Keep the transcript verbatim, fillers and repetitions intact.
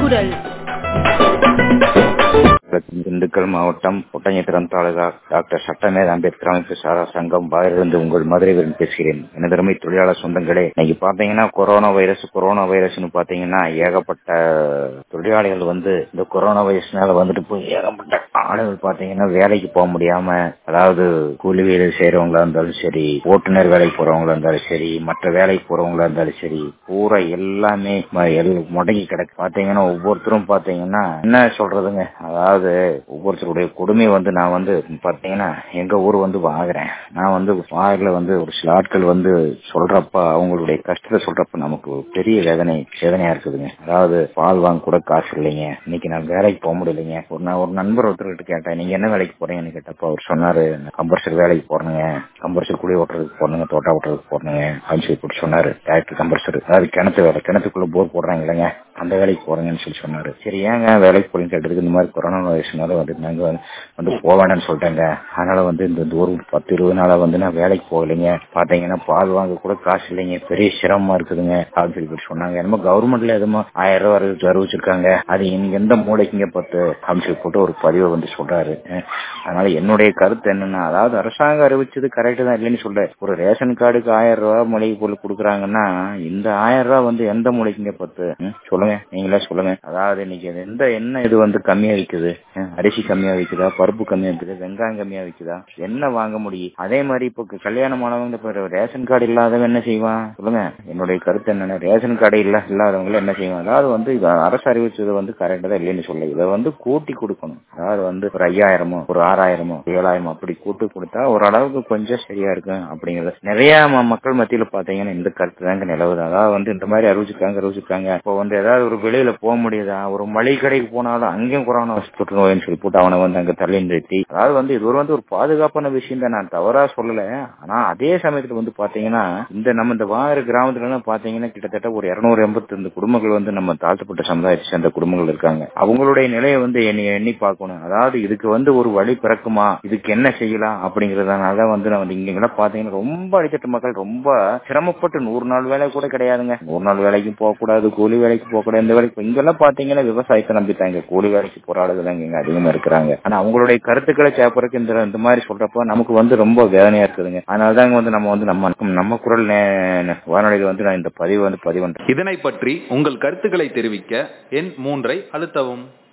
குரல். திண்டுக்கல் மாவட்டம் ஒட்டஞ்சத்திரம் தாலுகா டாக்டர் சட்டமேத அம்பேத்கர் அமைப்பு சாரா சங்கம் வாயிலிருந்து உங்கள் மதுரைவரின் பேசுகிறேன். எனதருமை தொழிலாளர் சொந்தங்களே, இன்னைக்கு பாத்தீங்கன்னா கொரோனா வைரஸ் கொரோனா வைரஸ்னு பாத்தீங்கன்னா ஏகப்பட்ட தொழிலாளிகள் வந்து இந்த கொரோனா வைரஸ்னால வந்துட்டு போய் ஏகப்பட்ட ஆளுகள் பாத்தீங்கன்னா வேலைக்கு போக முடியாம, அதாவது கூலி வேலை செய்யறவங்களா இருந்தாலும் சரி, ஓட்டுநர் வேலைக்கு போறவங்களா இருந்தாலும் சரி, மற்ற வேலைக்கு போறவங்களா இருந்தாலும் சரி, பூரா எல்லாமே முடங்கி கிடக்கு. பாத்தீங்கன்னா ஒவ்வொருத்தரும் பாத்தீங்கன்னா என்ன சொல்றதுங்க, அதாவது ஒவ்வொருத்தருடைய கொடுமை வந்து நான் வந்து பாத்தீங்கன்னா எங்க ஊர் வந்து வாங்குறேன். நான் வந்து வாயில வந்து ஒரு சில ஆட்கள் வந்து சொல்றப்ப, அவங்களுடைய கஷ்டத்தை சொல்றப்ப நமக்கு பெரிய வேதனை வேதனையா இருக்குதுங்க. அதாவது பால் வாங்க கூட காசு இல்லைங்க, இன்னைக்கு நான் வேலைக்கு போக முடியலைங்க. ஒரு நான் ஒரு நண்பர் ஒருத்தர்கிட்ட கேட்டேன், நீங்க என்ன வேலைக்கு போறீங்கன்னு கேட்டப்ப அவர் சொன்னாரு, கம்பர்சர் வேலைக்கு போறேங்க, கம்பர்சர் குழி ஓட்டுறதுக்கு போறேங்க, தோட்டா ஓட்டுறதுக்கு போறேங்க அப்படின்னு சொல்லி சொன்னாரு. டைரக்டர் கம்பர்சர், அதாவது கிணத்து வேலை, கிணத்துக்குள்ள போர் போடுறாங்க இல்லைங்க, அந்த வேலைக்கு போறேங்கன்னு சொல்லி சொன்னாரு. சரி, ஏங்க வேலைக்கு போறீங்கன்னு கேட்டதுக்கு இந்த மாதிரி கொரோனா வைரஸ்னால வந்து நாங்க வந்து போவேன்னு சொல்லிட்டாங்க, அதனால வந்து இந்த ஒரு பத்து இருபது நாளா வந்து நான் வேலைக்கு போகலைங்க, பாத்தீங்கன்னா பால் வாங்க கூட காசு இல்லைங்க, பெரிய சிரமமா இருக்குதுங்க அப்படின்னு சொல்லி சொன்னாங்க. என்னமோ கவர்மெண்ட்ல எதுமோ ஆயிரம் ரூபாய் அறிவிச்சிருக்காங்க, அது இங்க எந்த மூளைக்குங்க பத்து அப்படின்னு சொல்லி போட்டு ஒரு பதிவை வந்து சொல்றாரு. அதனால என்னுடைய கருத்து என்னன்னா, அதாவது அரசாங்கம் அறிவிச்சது கரெக்ட் தான் இல்லைன்னு சொல்றேன். ஒரு ரேஷன் கார்டுக்கு ஆயிரம் ரூபாய் மளிகை பொருள் கொடுக்குறாங்கன்னா இந்த ஆயிரம் ரூபாய் வந்து எந்த மூளைக்குங்க பத்து சொல்லுங்க, நீங்களே சொல்லுங்க. அதாவது இன்னைக்கு எந்த என்ன இது வந்து கம்மியா விக்குது, அரிசி கம்மியா விக்குதா, பருப்பு கம்மியா விக்குது, வெங்காயம் கம்மியா விக்குதா, என்ன வாங்க முடியும்? அதே மாதிரி இப்போ கல்யாணம் ஆனவங்க இப்ப ரேஷன் கார்டு இல்லாதவங்க என்ன செய்வான் சொல்லுங்க. என்னுடைய கருத்து என்னன்னா, ரேஷன் கார்டு இல்ல இல்லாதவங்க என்ன செய்வாங்க, அதாவது வந்து அரசு அறிவிச்சது வந்து கரெக்டா தான் இல்லைன்னு சொல்ல, இதை வந்து கூட்டி கொடுக்கணும். அதாவது வந்து ஒரு ஐயாயிரமோ ஒரு ஆறாயிரமோ ஏழாயிரமோ அப்படி கூட்டு கொடுத்தா ஓரளவுக்கு கொஞ்சம் சரியா இருக்கும் அப்படிங்கறது நிறைய மக்கள் மத்தியில பாத்தீங்கன்னா இந்த கருத்து தாங்க நிலவுது. அதாவது வந்து இந்த மாதிரி அறிவிச்சிருக்காங்க அறிவிச்சிருக்காங்க இப்போ வந்து ஏதாவது ஒரு வெளியில போக முடியுதா, ஒரு மளிகை கடைக்கு போனாலும் அங்கேயும் கொரோனா தொற்று நோயின்னு சொல்லி போட்டு அவனை வந்து அங்க தள்ளி நிறுத்தி, அதாவது வந்து இது ஒரு வந்து ஒரு பாதுகாப்பான விஷயம் தான், நான் தவறா சொல்லல. ஆனா அதே சமயத்துல வந்து பாத்தீங்கன்னா இந்த நம்ம இந்த வாகர கிராமத்துல எல்லாம் பாத்தீங்கன்னா கிட்டத்தட்ட ஒரு இருநூறு எண்பத்தி ரெண்டு குடும்பங்கள் வந்து நம்ம தாழ்த்தப்பட்ட சமுதாயத்தை சேர்ந்த குடும்பங்கள் இருக்காங்க. அவங்களுடைய நிலையை வந்து எண்ணி எண்ணி பார்க்கணும். அதாவது இதுக்கு வந்து ஒரு வழி பிறக்குமா, இதுக்கு என்ன செய்யலாம் அப்படிங்கறதுனால வந்து நான் வந்து இங்க பாத்தீங்கன்னா ரொம்ப அடித்தட்டு மக்கள் ரொம்ப சிரமப்பட்டு நூறு நாள் வேலை கூட கிடையாதுங்க, நூறு நாள் வேலைக்கு போக கூடாது, கூலி வேலைக்கு போக கூடாது, இந்த வேலைக்கு இங்கெல்லாம் பாத்தீங்கன்னா விவசாயத்தை நம்பித்தாங்க கூலி வேலைக்கு போராடுறதுல இங்க அதிகமா இருக்கிறாங்க. ஆனா அவங்களுடைய கருத்துக்களை சேப்பறதுக்கு இந்த இந்த மாதிரி சொல்றப்ப நமக்கு வந்து ரொம்ப வேதனையா இருக்குதுங்க. அதனாலதாங்க வந்து நம்ம வந்து நம்ம நம்ம குரல் வானொலியில வந்து நான் இந்த பதிவு வந்து பதிவு பண்றேன். இதனை பற்றி உங்கள் கருத்துக்களை தெரிவிக்க எண் மூன்றை அழுத்தவும்.